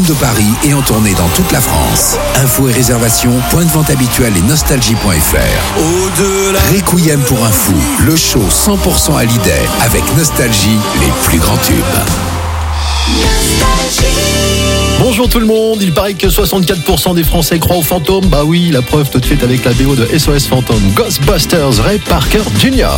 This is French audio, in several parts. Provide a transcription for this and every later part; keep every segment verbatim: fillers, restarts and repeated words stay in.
de Paris et en tournée dans toute la France. Infos et réservations, point de vente habituel et nostalgie point f r. Au-delà. Requiem pour un fou, le show cent pour cent Hallyday avec Nostalgie, les plus grands tubes. Bonjour tout le monde, il paraît que soixante-quatre pour cent des Français croient aux fantômes. Bah oui, la preuve toute faite avec la B O de S O S Fantôme, Ghostbusters, Ray Parker Junior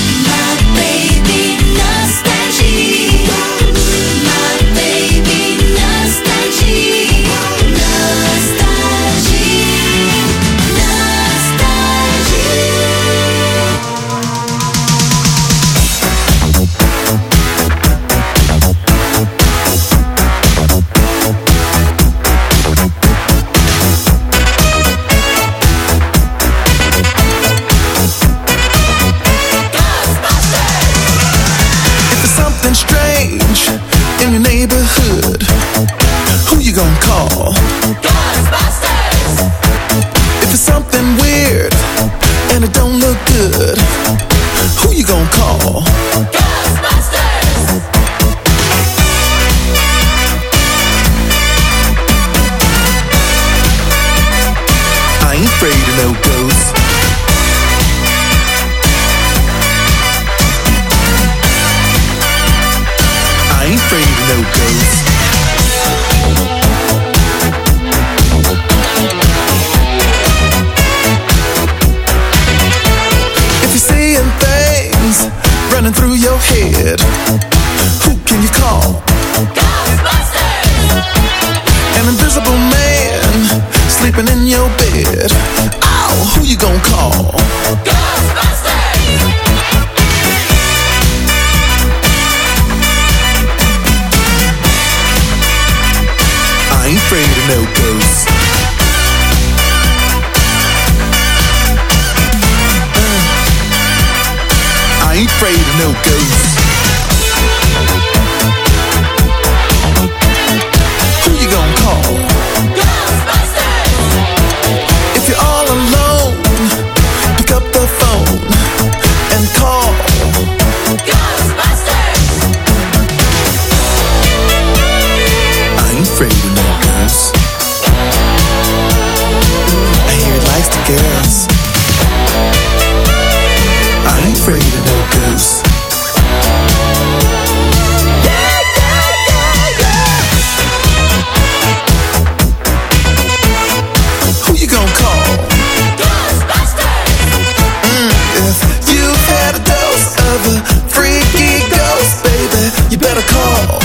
in your neighborhood, who you gonna call? Ghostbusters! If it's something weird and it don't look good, who you gonna call? Ghostbusters! I ain't afraid of no ghosts. I ain't afraid of no ghosts. If you're seeing things running through your head, who can you call? Ghostbusters! An invisible man sleeping in your bed. Oh, who you gonna call? Ghostbusters! I ain't afraid of no ghosts. Uh, I ain't afraid of no ghosts. Who you gonna call? Ghostbusters! If you're all alone, pick up the phone and call Ghostbusters! I ain't afraid of no ghosts. I hear it likes the girls. I ain't afraid of no ghosts. Yeah, yeah, yeah, yeah. Who you gonna call? Ghostbusters! Mm, if you've had a dose of a freaky ghost, baby, you better call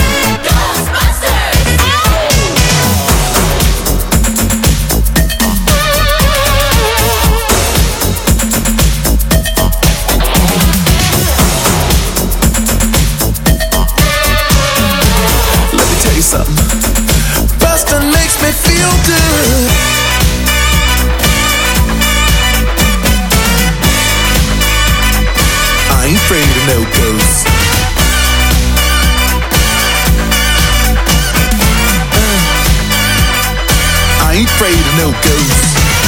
something. Bustin' makes me feel good. I ain't afraid of no ghosts. Uh, I ain't afraid of no ghosts.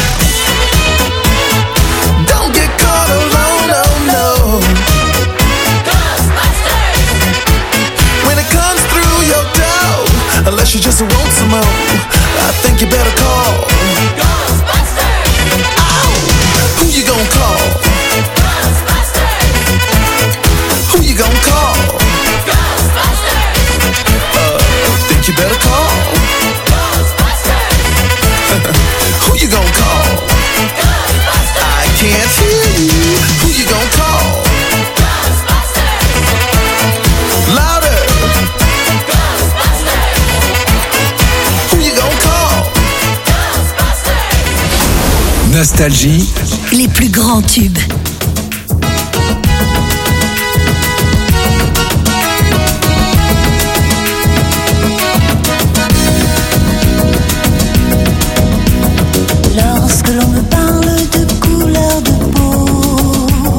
Don't get caught alone, oh no. Ghostbusters! When it comes through your door, unless you just want some more, I think you better call Ghostbusters! Ow! Who you gonna call? Ghostbusters! Who you gonna call? Ghostbusters! Uh, think you better call Ghostbusters! Who you gonna call? Ghostbusters! I can't hear you. Who you gonna call? Ghostbusters! Louder! Nostalgie, les plus grands tubes. Lorsque l'on me parle de couleur de peau,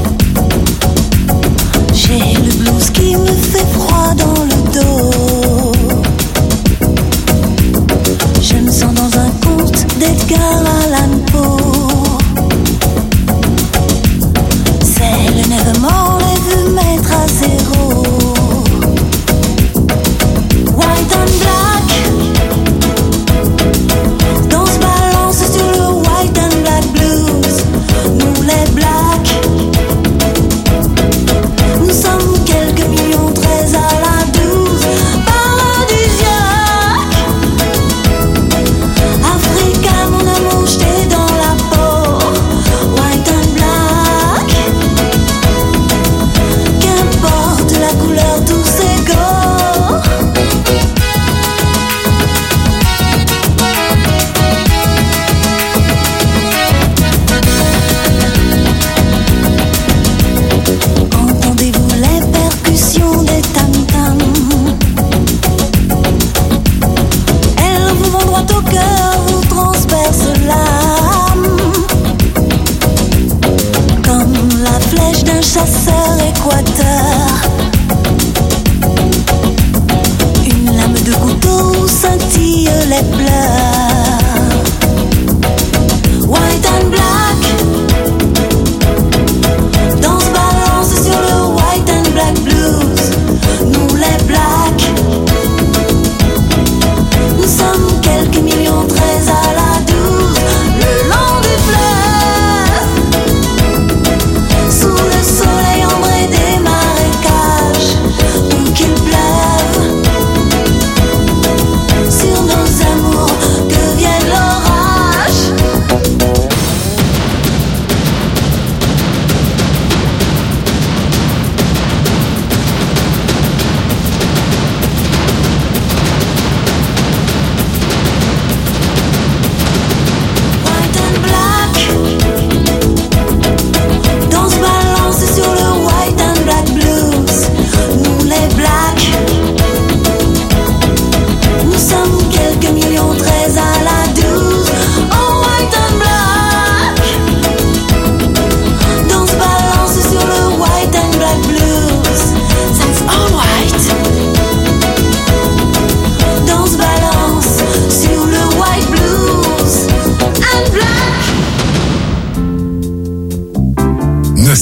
j'ai le blues qui me fait froid dans le dos. Je me sens dans un conte d'Edgar Allan Poe.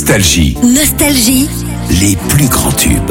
Nostalgie. Nostalgie. Les plus grands tubes.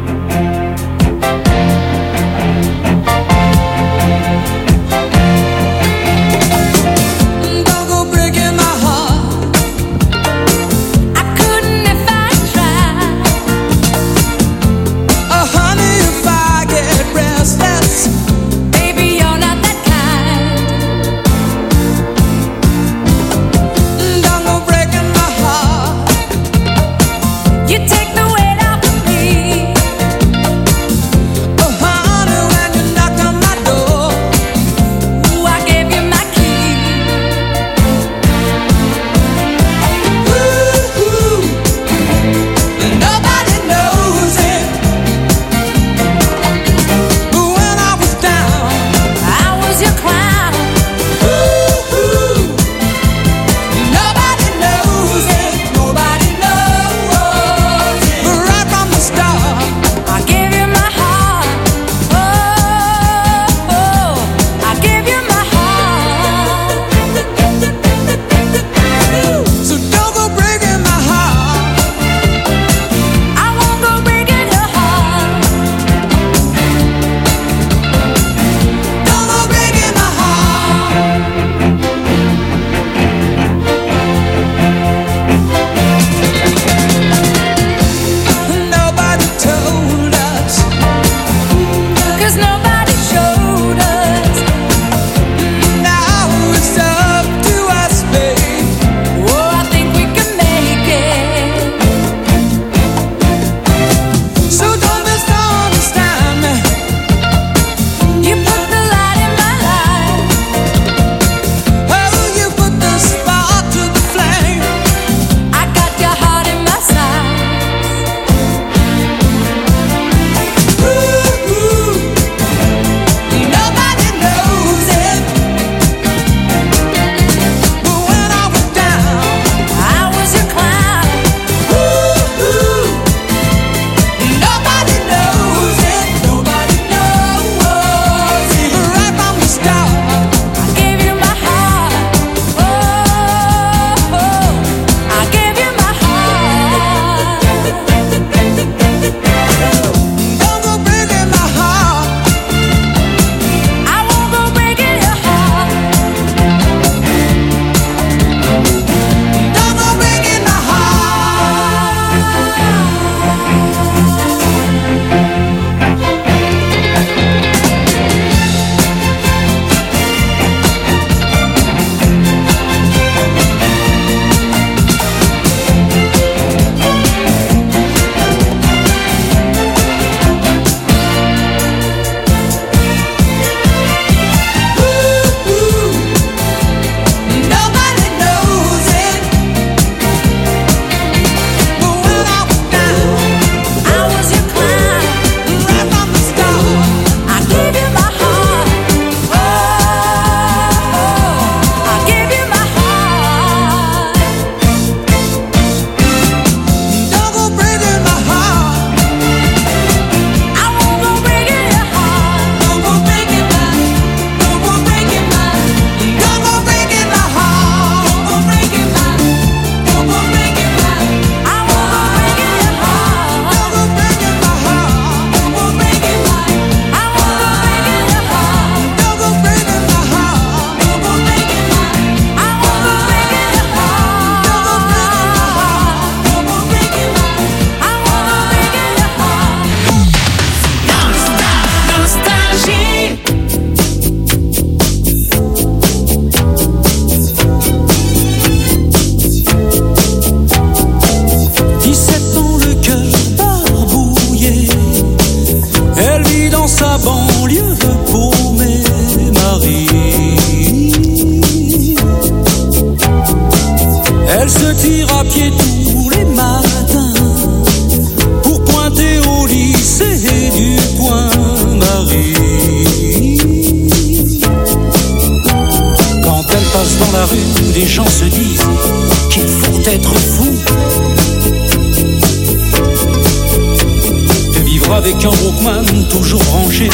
Avec un Walkman toujours branché,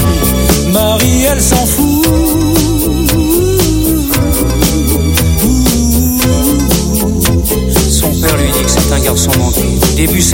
Marie elle s'en fout. Son père lui dit que c'est un garçon manqué.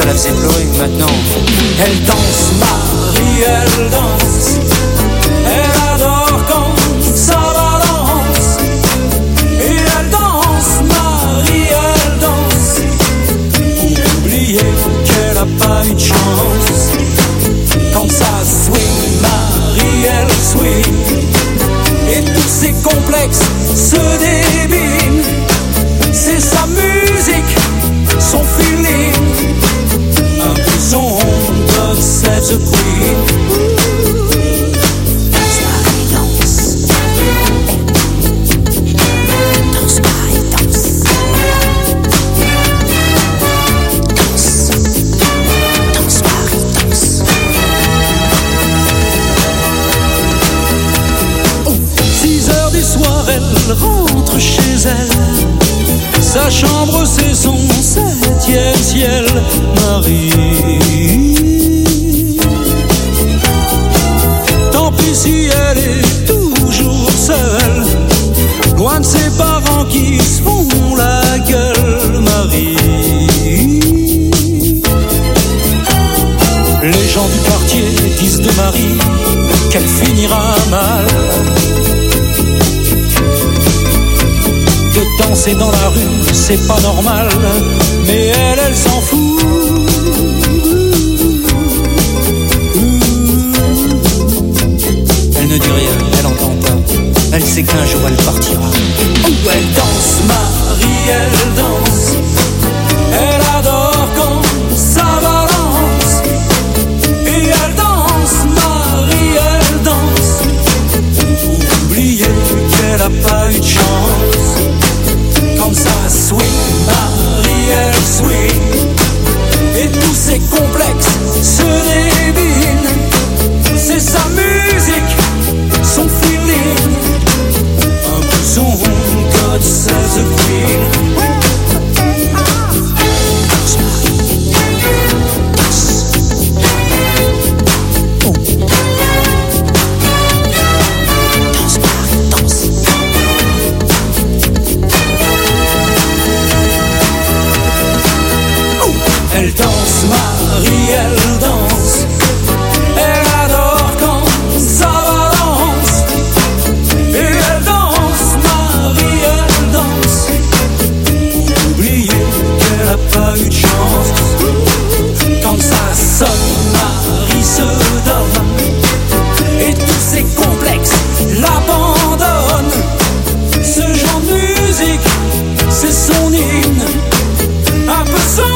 ça la faisait pleurer. Maintenant, elle danse, Marie, elle danse. Elle adore quand ça balance. Et elle danse, Marie, elle danse. Oubliez qu'elle a pas eu de chance. Quand ça swing, Marie, elle swing. Et tous ses complexes se débinent. C'est sa musique, son feeling. Un peu son God save the Queen. Danse, Marie, danse. Danse, Marie, danse. Danse. Danse, Marie, danse. Six heures du soir, elle rentre chez elle. Sa chambre, c'est son septième ciel, Marie. Tant pis si elle est toujours seule, loin de ses parents qui se font la gueule, Marie. Les gens du quartier disent de Marie qu'elle finira mal. De danser dans la rue, c'est pas normal, mais elle, elle s'en fout. Elle ne dit rien, elle entend pas. Elle sait qu'un jour elle partira. Où elle danse, Marie, elle danse. Elle adore quand ça balance. Et elle danse, Marie, elle danse. Oubliez qu'elle a pas eu de chance. Quand ça swing, Marie, elle swing. Et tous ses complexes se débinent. C'est sa musique, son feeling. Un peu son God save the Queen. Danse, Marie, danse. Oh. Danse, Marie, danse. Elle danse, Marie, elle danse. Elle adore quand ça balance. Et elle danse, Marie, elle danse. Oubliez qu'elle a pas eu de chance. Quand ça sonne, Marie se donne. Et tous ses complexes l'abandonnent. Ce genre de musique, c'est son hymne. Un peu son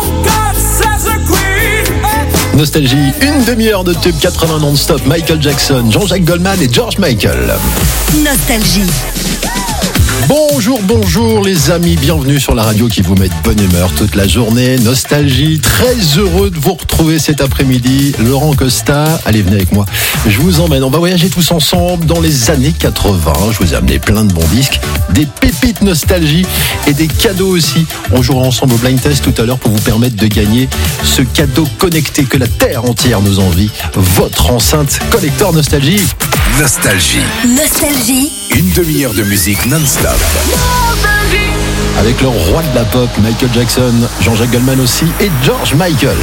Nostalgie, une demi-heure de tube quatre-vingts non-stop, Michael Jackson, Jean-Jacques Goldman et George Michael. Nostalgie. Bonjour, bonjour les amis, bienvenue sur la radio qui vous met de bonne humeur toute la journée. Nostalgie, très heureux de vous retrouver cet après-midi. Laurent Costa, allez venez avec moi, je vous emmène, on va voyager tous ensemble dans les années quatre-vingts. Je vous ai amené plein de bons disques, des pépites nostalgie et des cadeaux aussi. On jouera ensemble au blind test tout à l'heure pour vous permettre de gagner ce cadeau connecté que la terre entière nous envie, votre enceinte collector nostalgie. Nostalgie. Nostalgie. Une demi-heure de musique non-stop. Avec le roi de la pop, Michael Jackson, Jean-Jacques Goldman aussi et George Michael.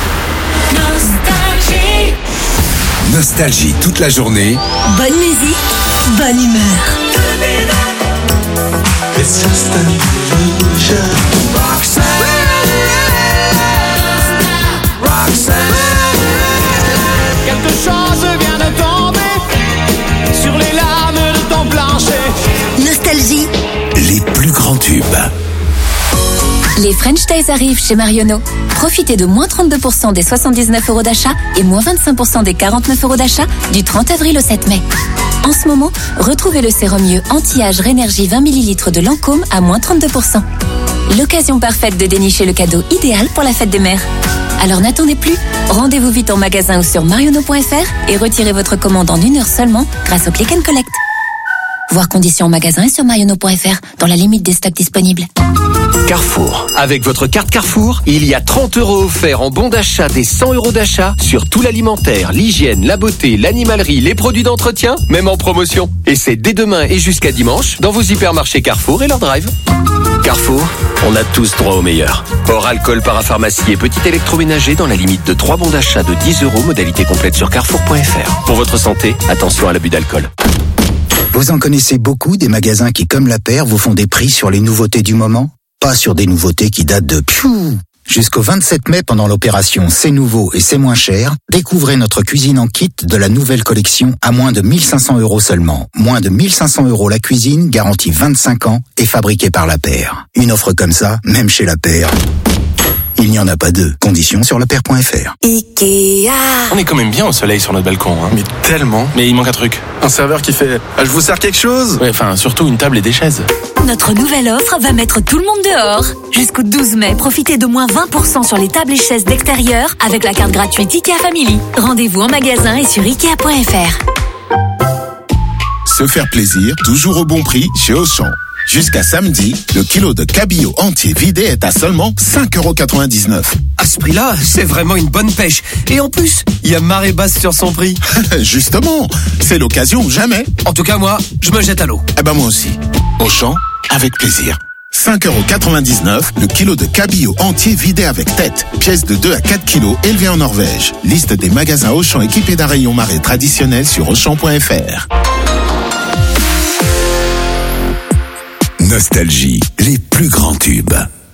Nostalgie. Nostalgie toute la journée. Bonne musique, bonne humeur. It's just an illusion. Roxanne, Roxanne. Quelque chose vient de tomber sur les lames de ton plancher. Nostalgie. Les plus grands tubes. Les French Days arrivent chez Marionneau. Profitez de moins trente-deux pour cent des soixante-dix-neuf euros d'achat et moins vingt-cinq pour cent des quarante-neuf euros d'achat du trente avril au sept mai. En ce moment, retrouvez le sérum mieux anti-âge Rénergie vingt millilitres de Lancôme à moins trente-deux pour cent. L'occasion parfaite de dénicher le cadeau idéal pour la fête des mères. Alors n'attendez plus, rendez-vous vite en magasin ou sur marionneau point f r et retirez votre commande en une heure seulement grâce au Click and Collect. Voir conditions en magasin et sur marionneau point f r dans la limite des stocks disponibles. Carrefour. Avec votre carte Carrefour, il y a trente euros offerts en bon d'achat des cent euros d'achat sur tout l'alimentaire, l'hygiène, la beauté, l'animalerie, les produits d'entretien, même en promotion. Et c'est dès demain et jusqu'à dimanche dans vos hypermarchés Carrefour et leur drive. Carrefour, on a tous droit au meilleur. Hors alcool, parapharmacie et petit électroménager dans la limite de trois bons d'achat de dix euros, modalité complète sur carrefour point f r. Pour votre santé, attention à l'abus d'alcool. Vous en connaissez beaucoup des magasins qui, comme La Paire, vous font des prix sur les nouveautés du moment? Pas sur des nouveautés qui datent de piou. Jusqu'au vingt-sept mai, pendant l'opération C'est nouveau et c'est moins cher, découvrez notre cuisine en kit de la nouvelle collection à moins de mille cinq cents euros seulement. Moins de mille cinq cents euros la cuisine, garantie vingt-cinq ans et fabriquée par La Paire. Une offre comme ça, même chez La Paire, il n'y en a pas deux. Conditions sur lapaire point f r. Ikea. On est quand même bien au soleil sur notre balcon, hein. Mais tellement. Mais il manque un truc. Un serveur qui fait ah, « Je vous sers quelque chose ?» Ouais, enfin, surtout une table et des chaises. Notre nouvelle offre va mettre tout le monde dehors. Jusqu'au douze mai, profitez de moins vingt pour cent sur les tables et chaises d'extérieur avec la carte gratuite Ikea Family. Rendez-vous en magasin et sur ikea point f r. Se faire plaisir, toujours au bon prix chez Auchan. Jusqu'à samedi, le kilo de cabillaud entier vidé est à seulement cinq euros quatre-vingt-dix-neuf. À ce prix-là, c'est vraiment une bonne pêche. Et en plus, il y a marée basse sur son prix. Justement, c'est l'occasion ou jamais. En tout cas, moi, je me jette à l'eau. Eh ben moi aussi. Auchan, avec plaisir. cinq euros quatre-vingt-dix-neuf, le kilo de cabillaud entier vidé avec tête. Pièce de deux à quatre kilos élevée en Norvège. Liste des magasins Auchan équipés d'un rayon marée traditionnel sur auchan point f r. Nostalgie, les plus grands tubes.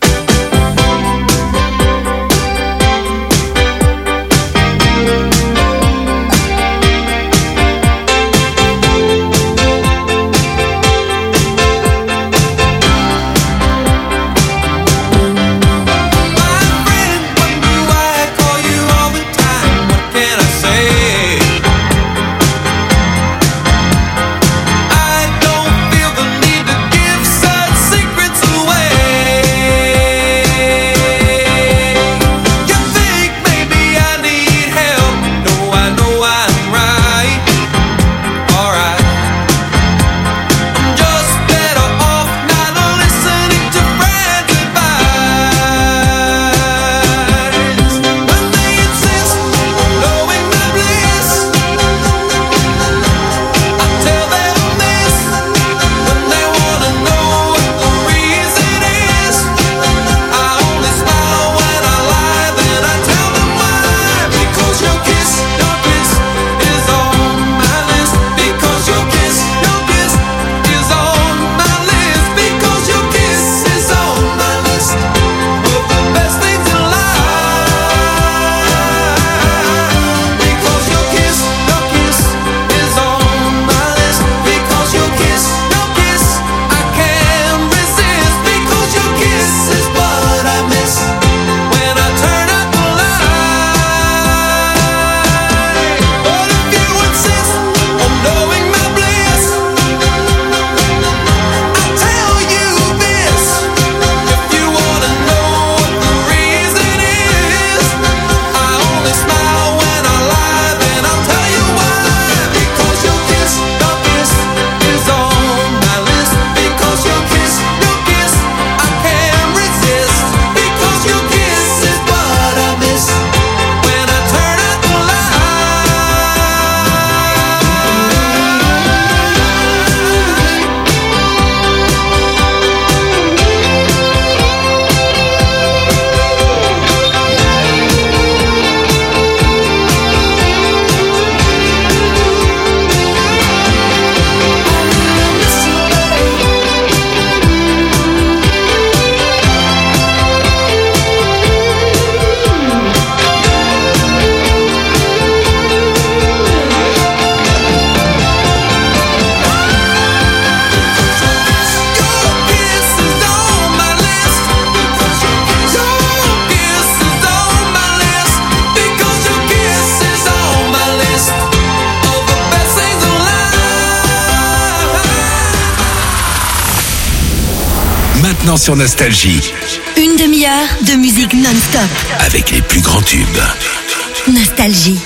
Maintenant sur Nostalgie. Une demi-heure de musique non-stop. Avec les plus grands tubes. Nostalgie.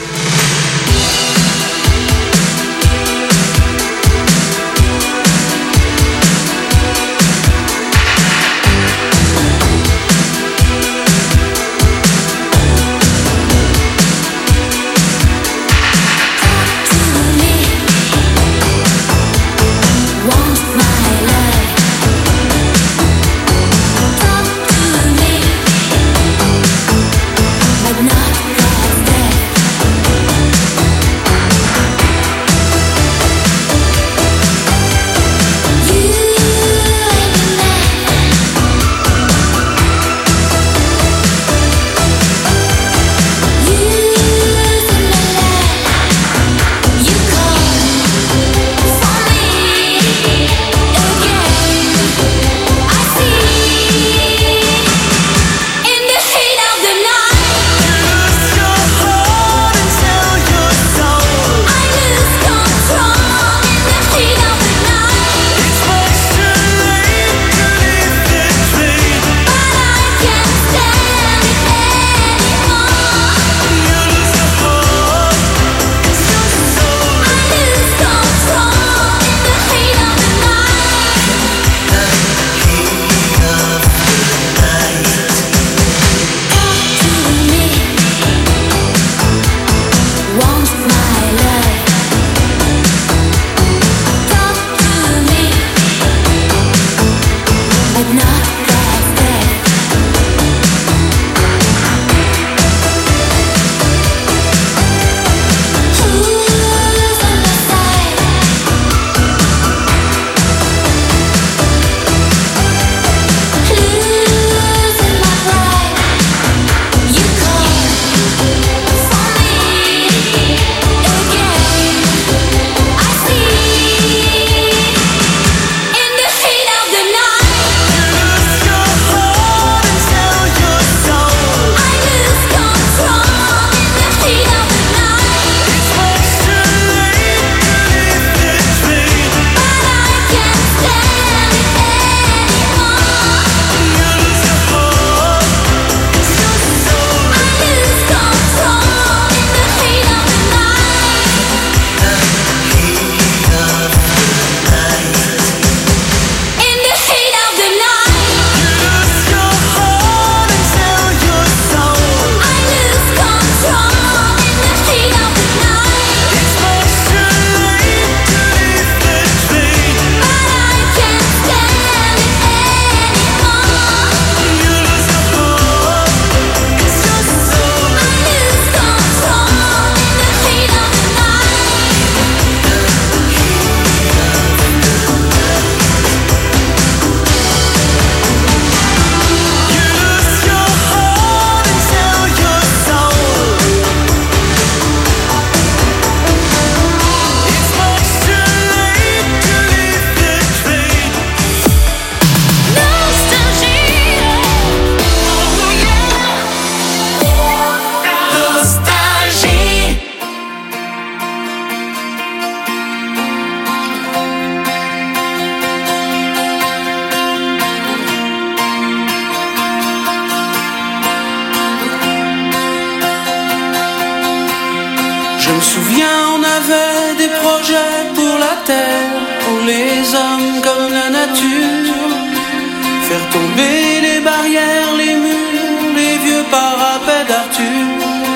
terre pour les hommes comme la nature. Faire tomber les barrières, les murs, les vieux parapets d'Arthur.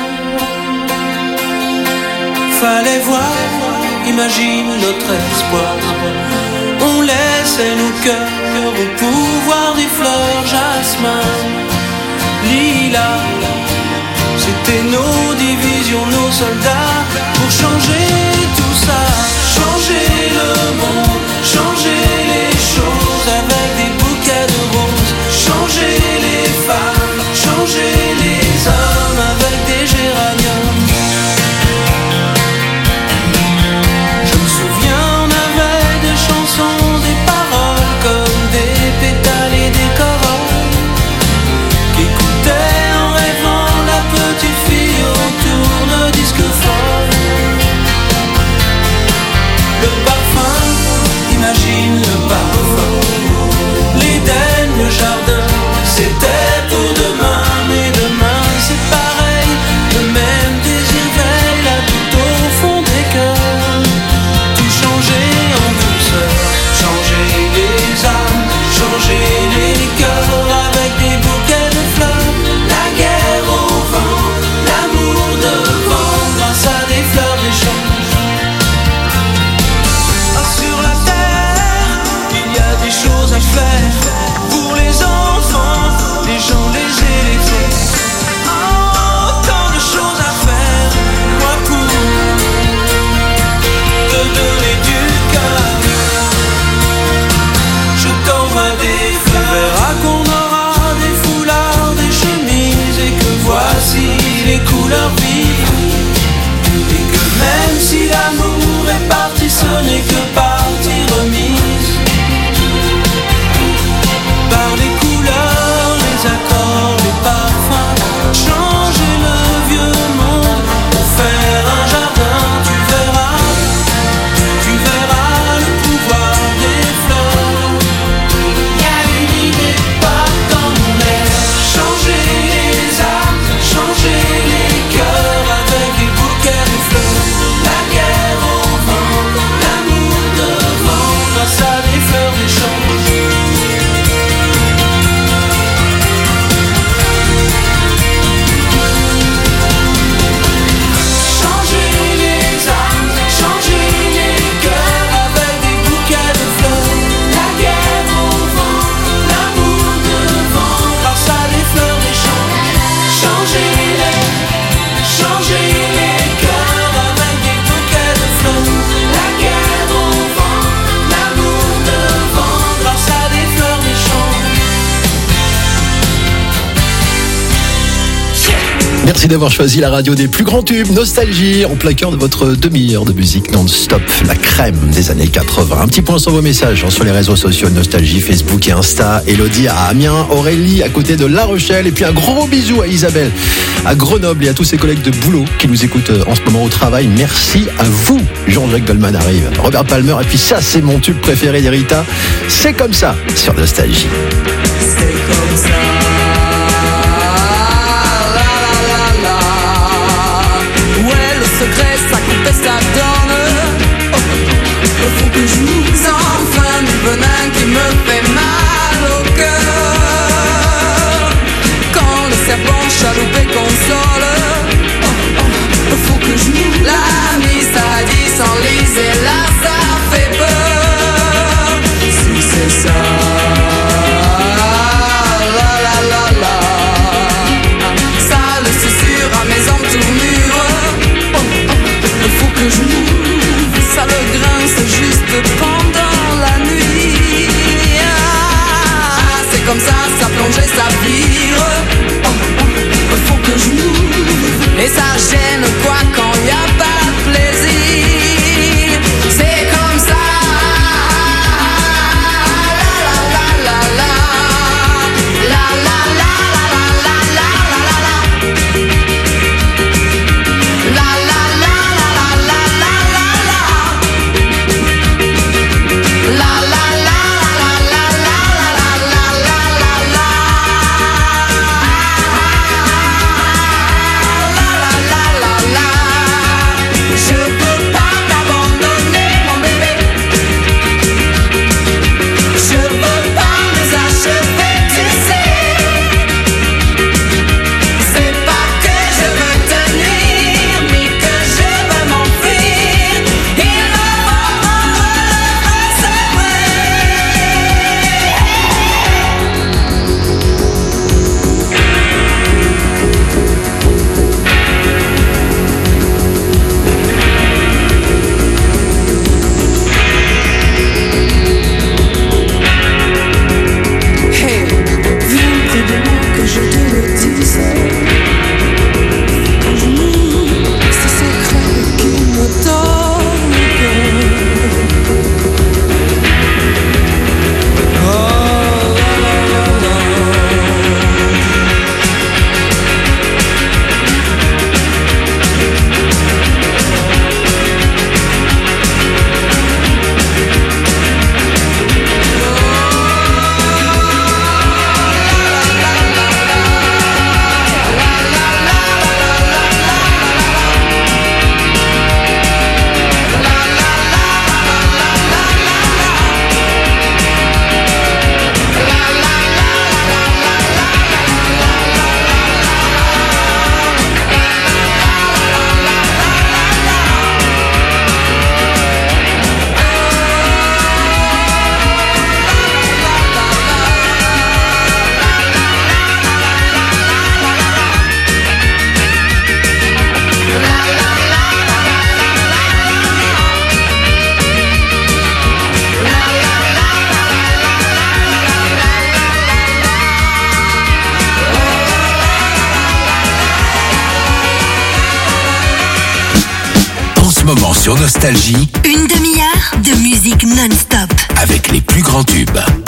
Fallait voir, imagine notre espoir. On laissait nos cœurs au pouvoir des fleurs, jasmin, lilas. C'était nos divisions, nos soldats, pour changer tout ça. Changer le monde, changer les choses avec des bouquets de roses. Changer les femmes, changer les hommes avec des géraniums. Je me souviens, on avait des chansons, des paroles comme des pétales et des corolles qu'écoutaient en rêvant la petite fille au tourne-disque folle. Le parfum, imagine le parfum. L'Éden, le jardin, c'était pour demain. Mais demain c'est pareil, le même désir veille là tout au fond des cœurs. Tout changer en douceur, changer les âmes, changer les cœurs avec des bouquets de fleurs. La guerre au vent, l'amour devant, grâce à des fleurs d'échange. Ah, sur la terre, il y a des choses à faire pour les enfants, les gens, les éléphants. Oh, tant de choses à faire, moi pour te donner du cœur. Je t'envoie des fleurs. Tu verras qu'on aura des foulards, des chemises, et que voici les couleurs vives. Et que même si l'amour est parti, ce n'est que partie remise. Par les couleurs, les accords, les parfums, changer le vieux monde pour faire un jardin. Tu verras, tu verras le pouvoir des fleurs. Y a une idée pas dans mon air. Changer les âmes, changer les cœurs avec des bouquets de fleurs. La guerre au vent, l'amour devant, grâce à des fleurs d'échange. Changer les âmes, changer les cœurs avec des bouquets de fleurs. La guerre au vent, l'amour devant, grâce à des fleurs d'échange. Changer les, changer les cœurs avec des bouquets de fleurs. La guerre au vent, l'amour devant, grâce à des fleurs d'échange. Merci d'avoir choisi la radio des plus grands tubes, Nostalgie, en plein cœur de votre demi-heure de musique non-stop, la crème des années quatre-vingts. Un petit point sur vos messages sur les réseaux sociaux Nostalgie, Facebook et Insta. Elodie à Amiens, Aurélie à côté de La Rochelle, et puis un gros bisou à Isabelle à Grenoble et à tous ses collègues de boulot qui nous écoutent en ce moment au travail. Merci à vous. Jean-Jacques Goldman arrive, Robert Palmer, et puis ça c'est mon tube préféré d'Erita, C'est comme ça sur Nostalgie. C'est comme ça. Secret, ça coupe et ça donne. Oh, faut que je vous enfin du venin qui me fait mal au cœur. Quand le serpent chaloupe et console. Oh, oh, faut que je nous l'ami, ça dit sans lise et là ça fait peur. Si c'est ça, la la la la. Ça le susurre à mes entournures. Faut que je m'ouvre, ça le grince juste pas. Sur Nostalgie, une demi-heure de musique non-stop. Avec les plus grands tubes.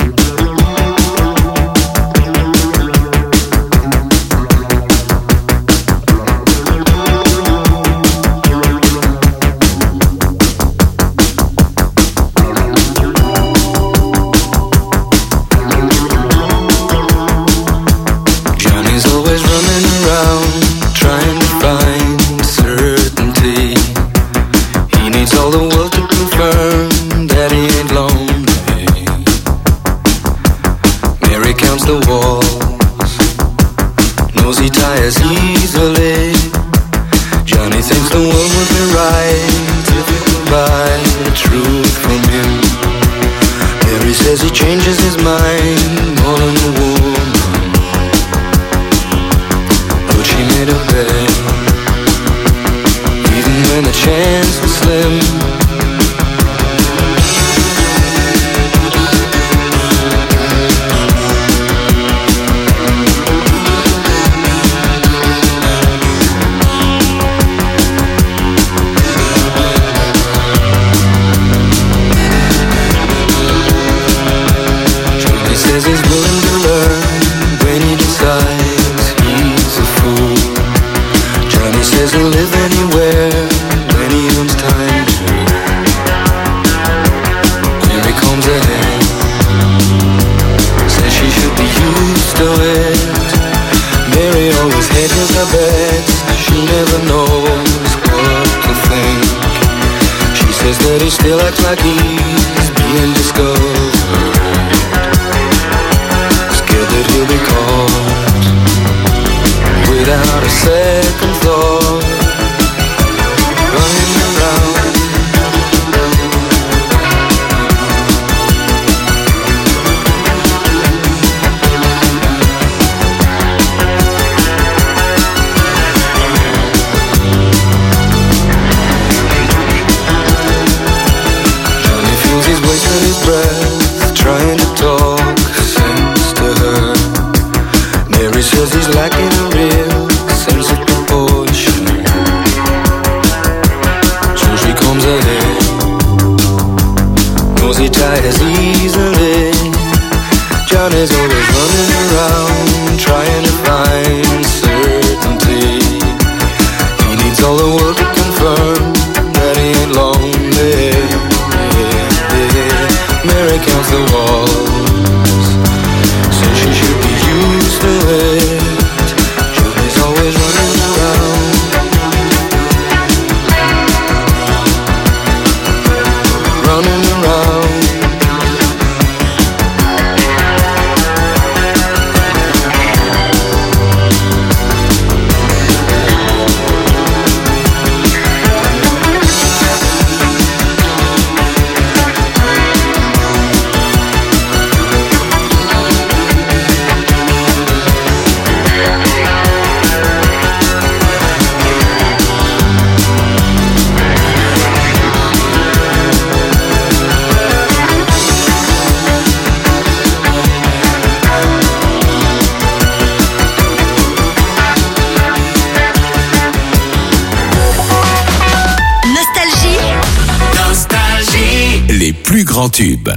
Grand tube.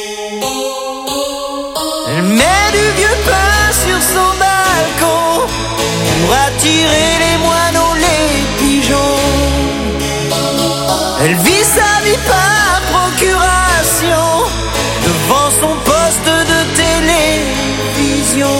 Elle met du vieux pain sur son balcon pour attirer les moineaux, les pigeons. Elle vit sa vie par procuration devant son poste de télévision.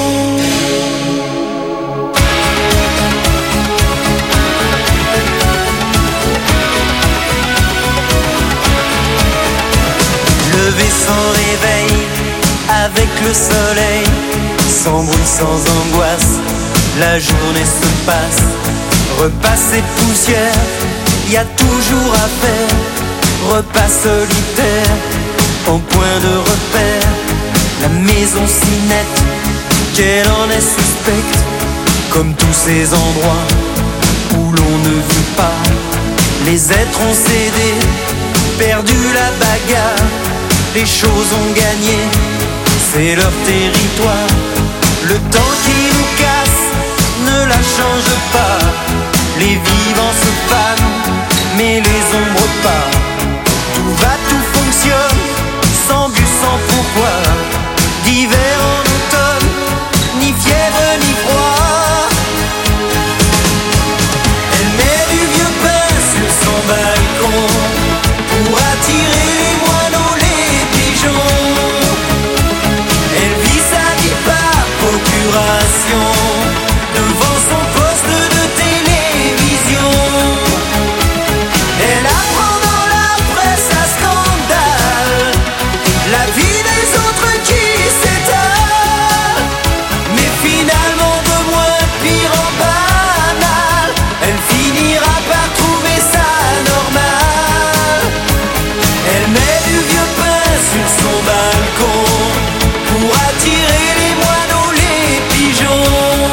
Lever sans réveil, avec le soleil, sans bruit, sans angoisse, la journée se passe. Repas et poussière, y a toujours à faire. Repas solitaire, en point de repère. La maison si nette, qu'elle en est suspecte. Comme tous ces endroits où l'on ne vit pas. Les êtres ont cédé, perdu la bagarre. Les choses ont gagné, c'est leur territoire. Le temps qui nous casse ne la change pas. Les vivants se fanent mais les ombres pas. Tout va, tout fonctionne, sans but, sans pourquoi. D'hiver en automne, ni fièvre ni froid. Elle met du vieux pain sur son balcon pour attirer les moineaux, les pigeons. Elle vit sa vie par procuration devant son poste de télévision. Elle apprend dans la presse à scandale la vie des autres qui s'étale, mais finalement de moins pire en banal. Elle finira par trouver ça normal. Elle met du vieux pain sur son balcon pour attirer les moineaux, les pigeons.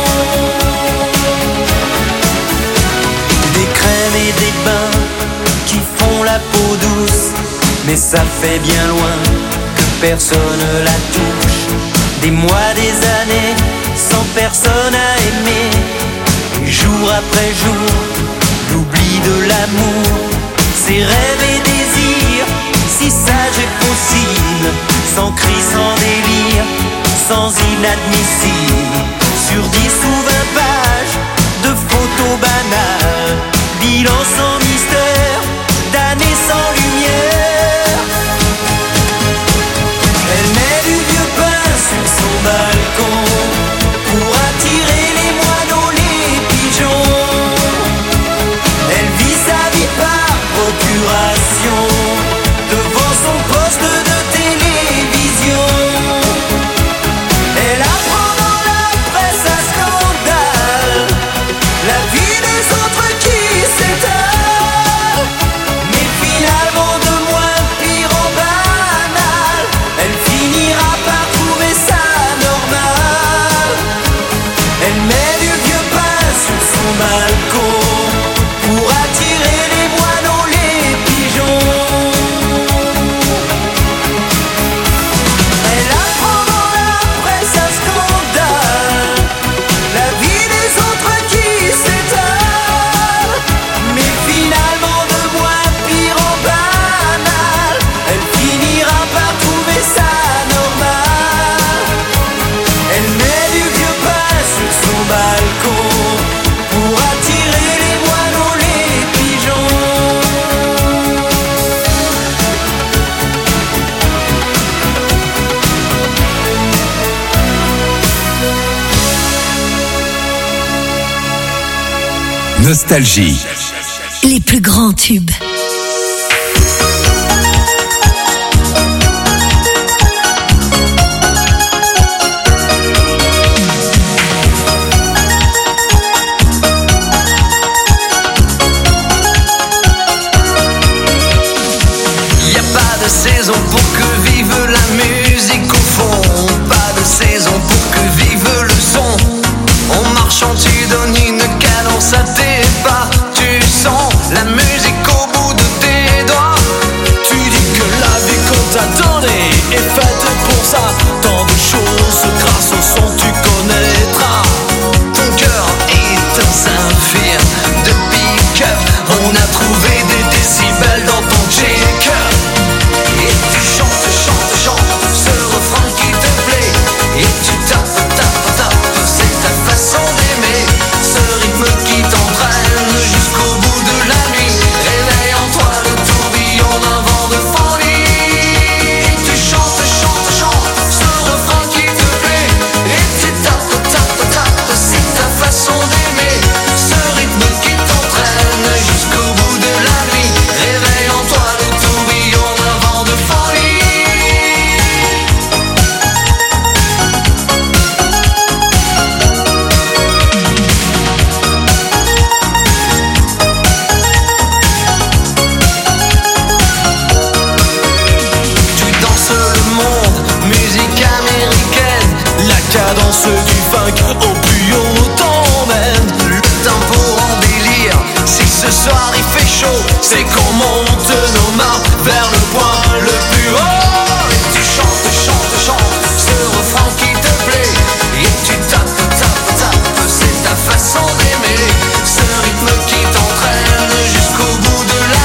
Des crèmes et des bains qui font la peau douce, mais ça fait bien loin que personne la touche. Des mois, des années, sans personne à aimer. Et jour après jour, l'oubli de l'amour, ses rêves et désirs, si sage et possible, sans cri, sans délire, sans inadmissible. Sur dix ou vingt pages de photos banales, bilan sans mystère, d'années sans lumière. Elle met du vieux pain sur son balcon pour attirer les moineaux, les pigeons. Elle vit sa vie par procuration devant son poste de télévision. Elle apprend dans la presse à scandale la vie des autres qui s'étale, mais finalement de moins pire en banal. Elle finira par trouver ça normal. Elle met du vieux pain sur son balcon pour attirer les moineaux, les pigeons. Elle apprend dans la presse à scandale la vie des autres qui s'étale, mais finalement de moins pire en banal. Elle finira par trouver ça normal. Elle met du vieux pain sur son balcon pour attirer les moineaux, les pigeons. Nostalgie. Les plus grands tubes. Y a pas de saison pour que vive la musique au fond, pas de saison pour que vive le son. En marchant tu donnes une cadence à tes pas, tu sens la musique au bout de tes doigts. Tu dis que la vie qu'on t'attendait est faite pour ça. Tant de choses grâce au son tu connaîtras. Ton cœur est un saphir de pick-up. On a trouvé des décibels dans ton check-up. Et tu chantes, chantes, chantes ce refrain qui te plaît. Et tu tapes, tapes, tapes, c'est ta façon d'aimer. Ce rythme qui t'entraîne jusqu'au bout de la nuit. Réveille en toi le tourbillon d'un vent de folie. Et tu chantes, chantes, chantes ce refrain qui te plaît. Et tu tapes, tapes, tapes, c'est ta façon d'aimer. Ce rythme qui t'entraîne jusqu'au bout de la nuit. Réveille en toi le tourbillon d'un vent de folie. Tu danses le monde, musique américaine. La cadence du funk au plus haut t'emmène. Le tempo en délire, si ce soir il fait chaud, c'est qu'on monte nos mains vers le point le plus haut. Et tu chantes, chantes, chantes ce refrain qui te plaît. Et tu tapes, tapes, tapes, c'est ta façon d'aimer. Ce rythme qui t'entraîne jusqu'au bout de la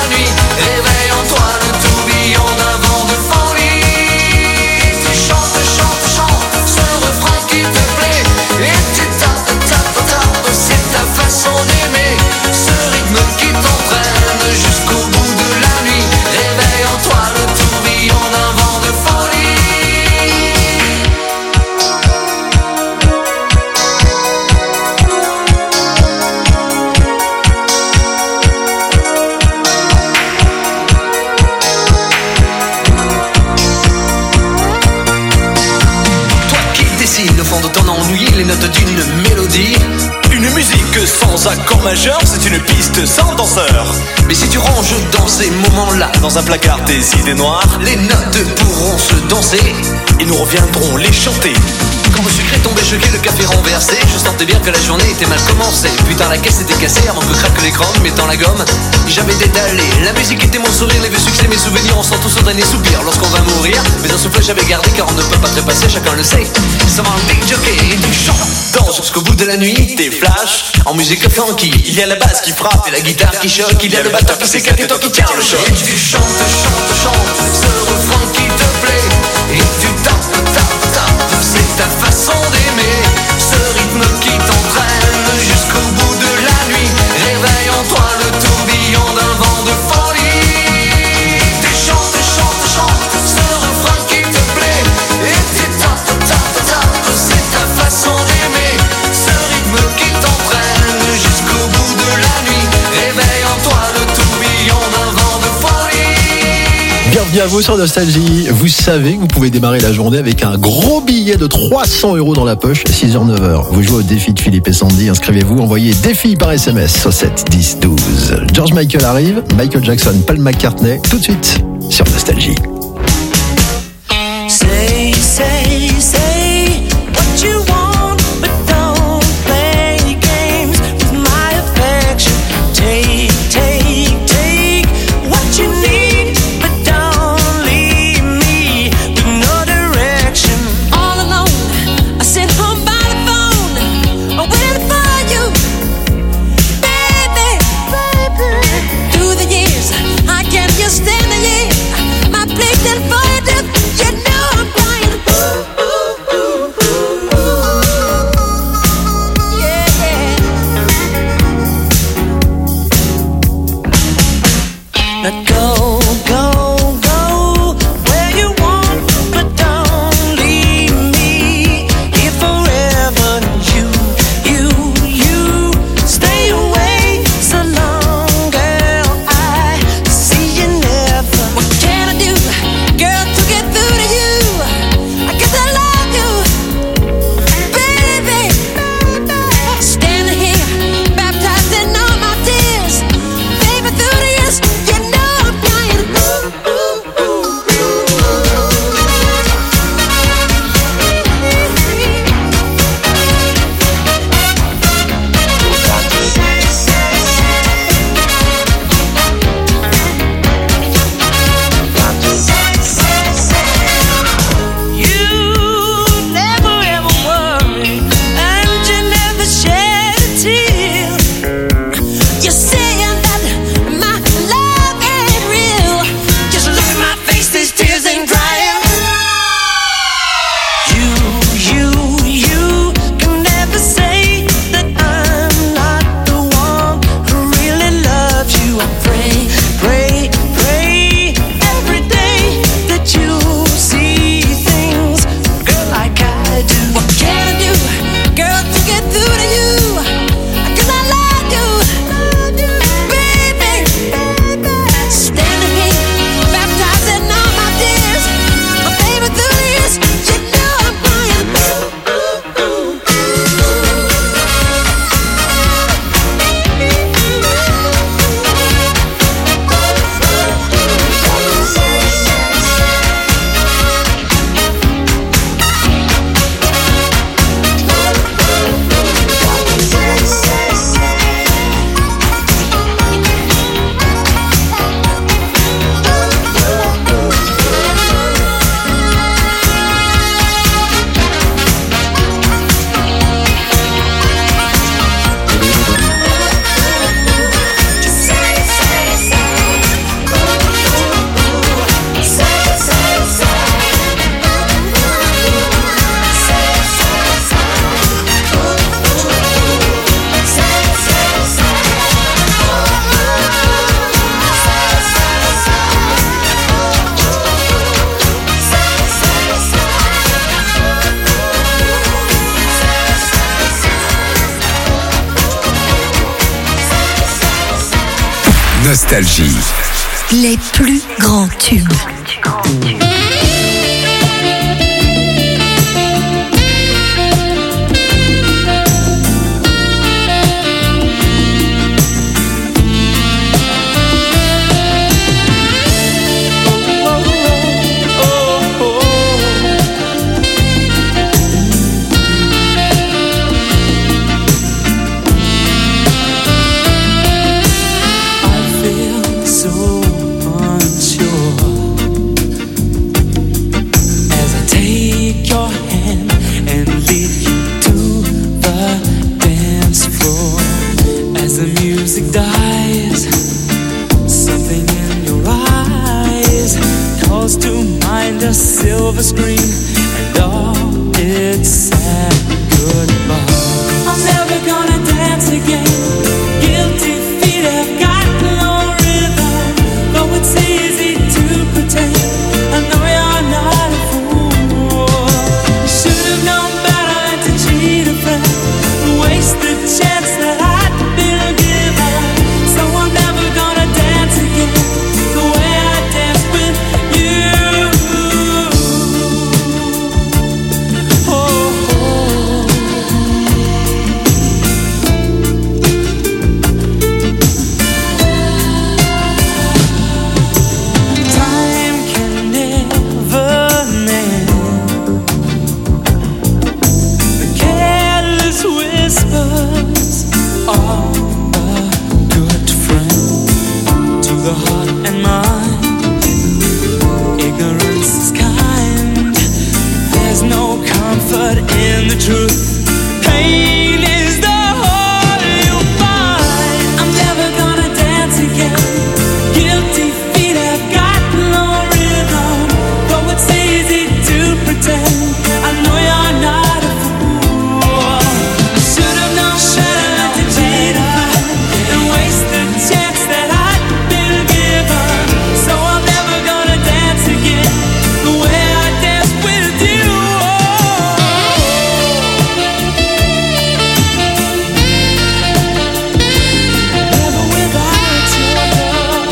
les notes d'une mélodie. Une musique sans accord majeur, c'est une piste sans danseur. Mais si tu ranges dans ces moments-là, dans un placard tes idées noires, les notes pourront se danser et nous reviendrons les chanter. Quand le sucre est tombé choqué, le café renversé, je sentais bien que la journée était mal commencée. Putain, la caisse était cassée avant que craque l'écran, mettant la gomme. J'avais détalé, la musique était mon sourire, les vieux succès, mes souvenirs, on sent tous un dernier soupir lorsqu'on va mourir. Mais un souffle j'avais gardé car on ne peut pas trépasser, chacun le sait. Ça va un big jockey et tu chantes, danse jusqu'au bout de la nuit, tes flashs en musique funky. Il y a la basse qui frappe et la guitare qui choque, il y a le batteur qui s'éclate et toi qui tiens le choc. Et tu chantes, chantes, chantes, ce refrain qui te plaît. Et tu tapes, tapes, tapes, c'est ta façon d'aimer. Ce rythme qui t'entraîne jusqu'au bout de la nuit. Réveille en toi le tourbillon d'un vent de folie. Tu chantes, chantes, chantes, ce refrain qui te plaît. Et tu tapes, tapes, tapes, c'est ta façon d'aimer. Ce rythme qui t'entraîne jusqu'au bout de la nuit. Réveille en toi le tourbillon d'un vent de folie. Bienvenue à vous sur Nostalgie. Vous savez que vous pouvez démarrer la journée avec un gros billet de trois cents euros dans la poche, six heures neuf heures. Vous jouez au défi de Philippe et Sandy. Inscrivez-vous, envoyez défi par S M S au sept dix douze. George Michael arrive, Michael Jackson, Paul McCartney, tout de suite sur Nostalgie. Say, say, say what you want, but don't play games with my affection. Take, take, take what you need, but don't leave me with no direction. All alone, I sit home by the phone, waiting for you, baby, baby. Through the years, I can't just stand the year. My place and fire, you know I'm dying. Ooh, ooh, ooh, ooh, ooh. Yeah. Now go, go, go where you want, but don't leave me here forever. You, you, you stay away so long, girl. I see you never. What can I do, girl, to get through to you? I guess I love you, baby. Standing here, baptized in all my tears, baby. Through the years, you know I'm crying. Ooh, ooh, ooh, you never ever worry, and you never shed a tear. You're saying that my love ain't real. Just look at my face, these tears ain't drying. You, you, you can never say that I'm not the one who really loves you. I pray, pray, pray every day that you see things, girl, like I do. What can I do, girl, to get through to you? Cause I love you, baby. Standing here, baptized in all my tears, my baby, through the years, you know I'm crying. Ooh, ooh, ooh. Nostalgie. Les plus grands tubes. the truth. Pain is the hole you'll find. I'm never gonna dance again. Guilty feet have got no rhythm. Though it's easy to pretend, I know you're not a fool. Should have known better than to cheat and waste the chance that I'd been given. So I'm never gonna dance again the way I danced with you. Never without your love.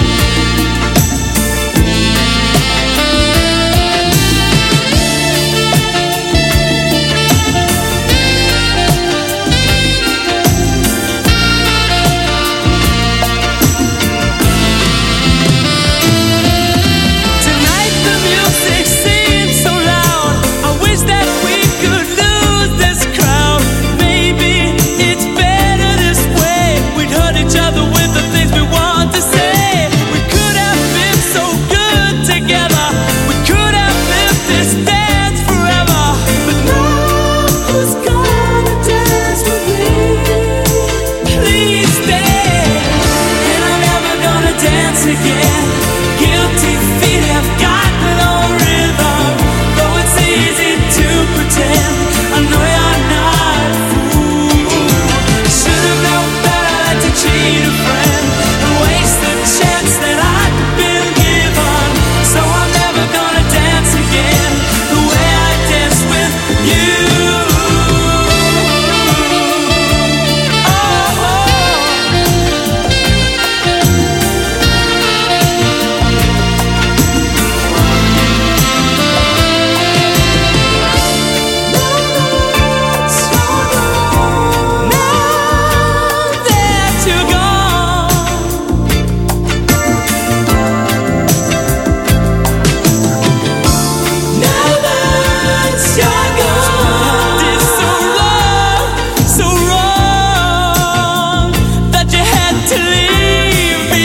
Tonight the music seems so loud. I wish that we could lose this crowd. Maybe it's better this way. We'd hurt each other with the things we want to say. We could have been so good together. We could have lived this dance forever. But now who's gonna dance with me? Please stay. And I'm never gonna dance again. Guilty feet have got no rhythm. Though it's easy to pretend, I know you're not a fool. Should have known better than to cheat a friend and waste the chance that I'd been given. So I'm never gonna dance again the way I danced with you. Now that you're gone, now that you're gone, did so wrong, so wrong that you had to leave me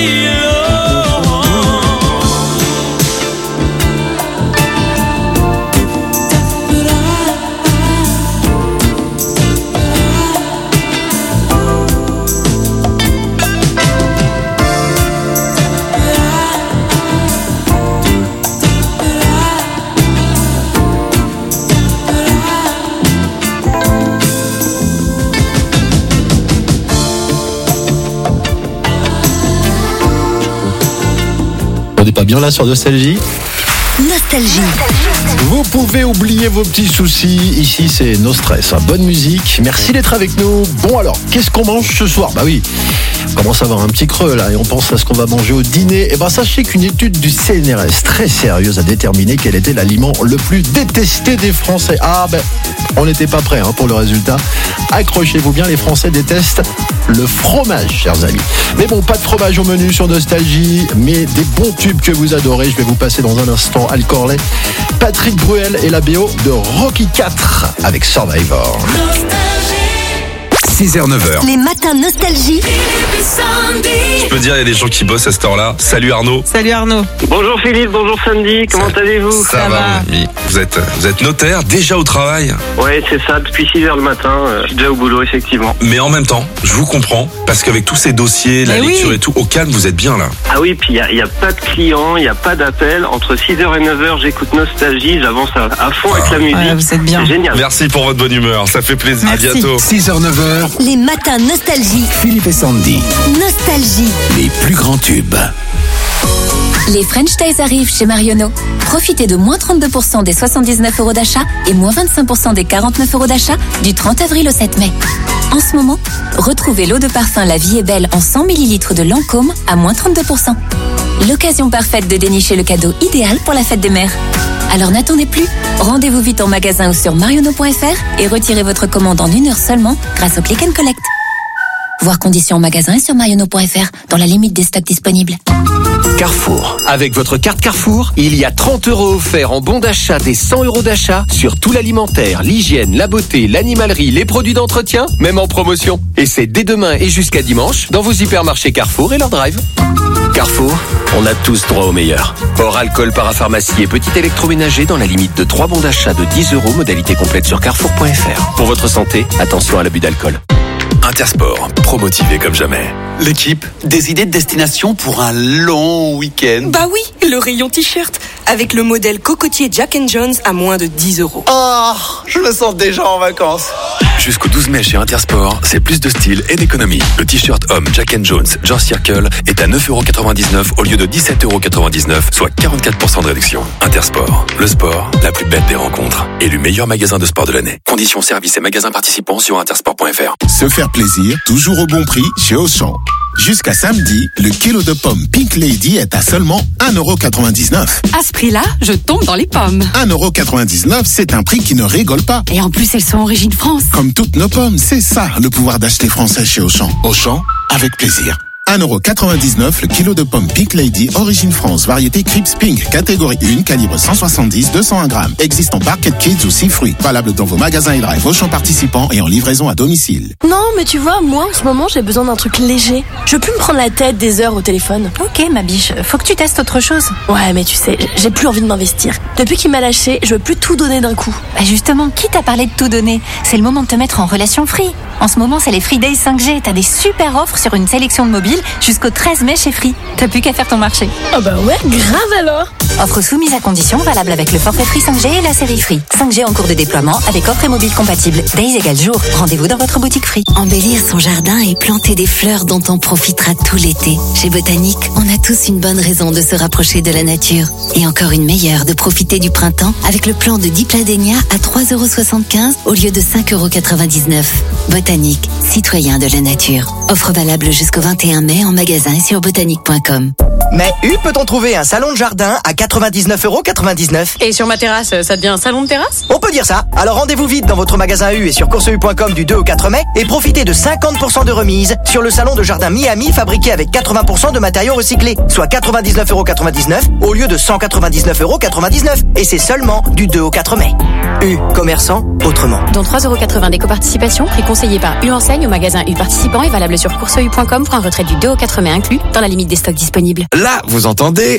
On n'est pas bien là sur Nostalgie? Nostalgie. Vous pouvez oublier vos petits soucis. Ici, c'est No Stress. hein. Bonne musique. Merci d'être avec nous. Bon, alors, qu'est-ce qu'on mange ce soir? Bah oui, on commence à avoir un petit creux là et on pense à ce qu'on va manger au dîner. Et ben, sachez qu'une étude du C N R S très sérieuse a déterminé quel était l'aliment le plus détesté des Français. Ah, ben, on n'était pas prêts hein, pour le résultat. Accrochez-vous bien, les Français détestent le fromage, chers amis. Mais bon, pas de fromage au menu sur Nostalgie, mais des bons tubes que vous adorez. Je vais vous passer dans un instant Al Corley, Patrick Bruel et la B O de Rocky quatre avec Survivor. six heures neuf heures. Les matins Nostalgie. Je peux dire, il y a des gens qui bossent à cette heure-là. Salut Arnaud. Salut Arnaud. Bonjour Philippe, bonjour Sandy, comment Ça- allez-vous? Ça, Ça va, va. mon ami. Vous êtes, vous êtes notaire, déjà au travail. Ouais, c'est ça, depuis six heures le matin, euh, je suis déjà au boulot, effectivement. Mais en même temps, je vous comprends, parce qu'avec tous ces dossiers, la Mais lecture oui. et tout, au calme, vous êtes bien là. Ah oui, puis il n'y a, y a pas de clients, il n'y a pas d'appel. Entre six heures et neuf heures, j'écoute Nostalgie, j'avance à, à fond avec la musique. Ouais, vous êtes bien. C'est génial. Merci pour votre bonne humeur, ça fait plaisir. Merci. À bientôt. six heures neuf heures, Les matins Nostalgie. Philippe et Sandy. Nostalgie. Les plus grands tubes. Les French Days arrivent chez Marionneau. Profitez de moins trente-deux pour cent des soixante-dix-neuf euros d'achat et moins vingt-cinq pour cent des quarante-neuf euros d'achat du trente avril au sept mai. En ce moment, retrouvez l'eau de parfum La Vie est Belle en cent millilitres de Lancôme à moins trente-deux pour cent. L'occasion parfaite de dénicher le cadeau idéal pour la fête des mères. Alors n'attendez plus, rendez-vous vite en magasin ou sur marionneau point f r et retirez votre commande en une heure seulement grâce au Click and Collect. Voir conditions en magasin et sur marionneau point f r dans la limite des stocks disponibles. Carrefour. Avec votre carte Carrefour, il y a trente euros offerts en bon d'achat des cent euros d'achat sur tout l'alimentaire, l'hygiène, la beauté, l'animalerie, les produits d'entretien, même en promotion. Et c'est dès demain et jusqu'à dimanche dans vos hypermarchés Carrefour et leur drive. Carrefour, on a tous droit au meilleur. Hors alcool, parapharmacie et petit électroménager dans la limite de trois bons d'achat de dix euros, modalité complète sur carrefour point f r. Pour votre santé, attention à l'abus d'alcool. Intersport, pro-motivé comme jamais. L'équipe, des idées de destination pour un long week-end. Bah oui, le rayon t-shirt, avec le modèle cocotier Jack and Jones à moins de dix euros. Oh, je me sens déjà en vacances. Jusqu'au douze mai chez Intersport, c'est plus de style et d'économie. Le t-shirt homme Jack and Jones George Circle est à neuf euros quatre-vingt-dix-neuf au lieu de dix-sept euros quatre-vingt-dix-neuf, soit quarante-quatre pour cent de réduction. Intersport, le sport, la plus belle des rencontres. Élu meilleur magasin de sport de l'année. Conditions, services et magasins participants sur intersport point f r. Se faire plaisir, toujours au bon prix chez Auchan. Jusqu'à samedi, le kilo de pommes Pink Lady est à seulement un euro quatre-vingt-dix-neuf. À ce prix-là, je tombe dans les pommes. un euro quatre-vingt-dix-neuf, c'est un prix qui ne rigole pas. Et en plus, elles sont origine France. Comme toutes nos pommes, c'est ça le pouvoir d'acheter français chez Auchan. Auchan, avec plaisir. un euro quatre-vingt-dix-neuf le kilo de pommes Pink Lady, origine France, variété Crips Pink, catégorie un, calibre cent soixante-dix, deux cent un grammes. Existe en Barquet Kids ou six fruits. Valable dans vos magasins et drive Auchan participants et en livraison à domicile. Non, mais tu vois, moi, en ce moment, j'ai besoin d'un truc léger. Je veux plus me prendre la tête des heures au téléphone. Ok, ma biche, faut que tu testes autre chose. Ouais, mais tu sais, j'ai plus envie de m'investir. Depuis qu'il m'a lâché, je veux plus tout donner d'un coup. Bah justement, qui t'a parlé de tout donner? C'est le moment de te mettre en relation Free. En ce moment, c'est les Free Days cinq G. T'as des super offres sur une sélection de mobiles jusqu'au treize mai chez Free. T'as plus qu'à faire ton marché. Oh bah ouais, grave alors. Offre soumise à condition, valable avec le forfait Free cinq G et la série Free. cinq G en cours de déploiement avec offre et mobile compatible. Days égale jour. Rendez-vous dans votre boutique Free. Embellir son jardin et planter des fleurs dont on profitera tout l'été. Chez Botanique, on a tous une bonne raison de se rapprocher de la nature. Et encore une meilleure de profiter du printemps avec le plan de Dipladenia à trois euros soixante-quinze au lieu de cinq euros quatre-vingt-dix-neuf. Botanique, citoyen de la nature. Offre valable jusqu'au vingt et un mai en magasin et sur botanique point com. Mais U peut-on trouver un salon de jardin à quatre-vingt-dix-neuf euros quatre-vingt-dix-neuf? Et sur ma terrasse, ça devient un salon de terrasse? On peut dire ça. Alors rendez-vous vite dans votre magasin U et sur course u point com du deux au quatre mai et profitez de cinquante pour cent de remise sur le salon de jardin Miami fabriqué avec quatre-vingts pour cent de matériaux recyclés, soit quatre-vingt-dix-neuf euros quatre-vingt-dix-neuf au lieu de cent quatre-vingt-dix-neuf euros quatre-vingt-dix-neuf. Et c'est seulement du deux au quatre mai. U, commerçant autrement. Dont trois euros quatre-vingts d'éco-participation, prix conseillé par U Enseigne au magasin U participant et valable sur course u point com pour un retrait du deux au quatre mai inclus dans la limite des stocks disponibles. Là, vous entendez?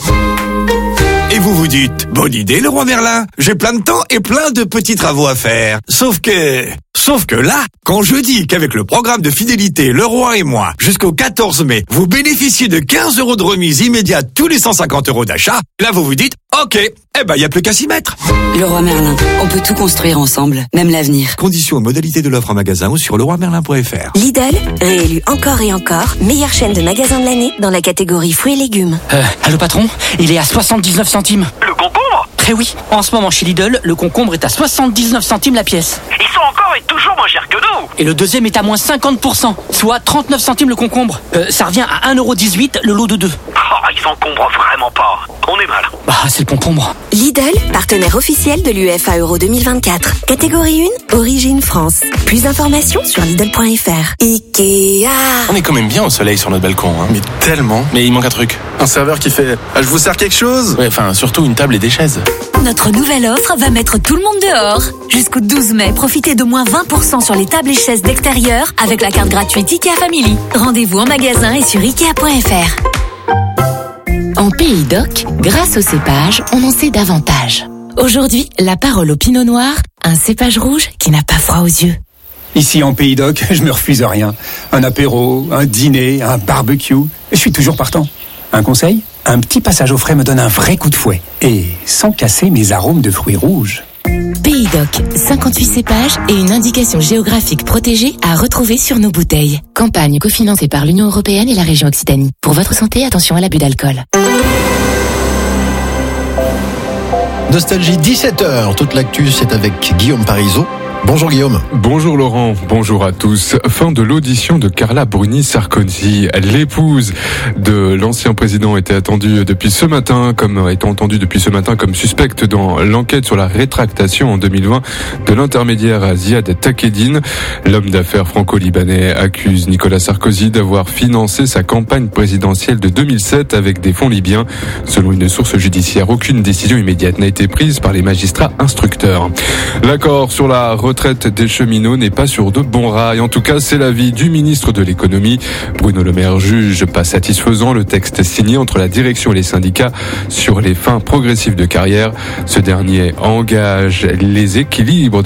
Et vous vous dites, bonne idée Leroy Merlin, j'ai plein de temps et plein de petits travaux à faire. Sauf que... Sauf que là, quand je dis qu'avec le programme de fidélité Leroy et moi, jusqu'au quatorze mai, vous bénéficiez de quinze euros de remise immédiate tous les cent cinquante euros d'achat, là vous vous dites, ok, eh ben y a plus qu'à s'y mettre. Leroy Merlin, on peut tout construire ensemble, même l'avenir. Conditions et modalités de l'offre en magasin ou sur leroy merlin point f r. Lidl, réélu encore et encore, meilleure chaîne de magasins de l'année dans la catégorie fruits et légumes. Euh, allô patron, il est à soixante-dix-neuf centimes. Le concombre? Eh oui, en ce moment chez Lidl, le concombre est à soixante-dix-neuf centimes la pièce. Ils sont encore et toujours moins chers que nous. Et le deuxième est à moins cinquante pour cent, soit trente-neuf centimes le concombre. Euh, ça revient à un euro dix-huit le lot de deux. Oh, ils encombrent vraiment pas. On est mal. Bah, c'est le concombre. Lidl, partenaire officiel de l'U E F A Euro deux mille vingt-quatre. Catégorie un, origine France. Plus d'informations sur Lidl point f r. Ikea. On est quand même bien au soleil sur notre balcon, hein. Mais tellement. Mais il manque un truc. Un serveur qui fait ah, je vous sers quelque chose? Ouais, enfin, surtout une table et des chaises. Notre nouvelle offre va mettre tout le monde dehors. Jusqu'au douze mai, profitez de moins vingt pour cent sur les tables et chaises d'extérieur avec la carte gratuite Ikea Family. Rendez-vous en magasin et sur ikea point f r. En Pays d'Oc, grâce au cépage, on en sait davantage. Aujourd'hui, la parole au pinot noir, un cépage rouge qui n'a pas froid aux yeux. Ici en Pays d'Oc, je me refuse à rien. Un apéro, un dîner, un barbecue, je suis toujours partant. Un conseil ? Un petit passage au frais me donne un vrai coup de fouet. Et sans casser mes arômes de fruits rouges. Pays d'Oc, cinquante-huit cépages et une indication géographique protégée à retrouver sur nos bouteilles. Campagne cofinancée par l'Union européenne et la région Occitanie. Pour votre santé, attention à l'abus d'alcool. Nostalgie, dix-sept heures. Toute l'actu, c'est avec Guillaume Parisot. Bonjour Guillaume. Bonjour Laurent, bonjour à tous. Fin de l'audition de Carla Bruni-Sarkozy. L'épouse de l'ancien président était attendue depuis ce matin, comme étant entendue depuis ce matin comme suspecte dans l'enquête sur la rétractation en deux mille vingt de l'intermédiaire Ziad Takedine. L'homme d'affaires franco-libanais accuse Nicolas Sarkozy d'avoir financé sa campagne présidentielle de deux mille sept avec des fonds libyens. Selon une source judiciaire, aucune décision immédiate n'a été prise par les magistrats instructeurs. L'accord sur la retraite des cheminots n'est pas sur de bons rails. En tout cas, c'est l'avis du ministre de l'économie. Bruno Le Maire juge pas satisfaisant le texte signé entre la direction et les syndicats sur les fins progressives de carrière. Ce dernier engage les équilibres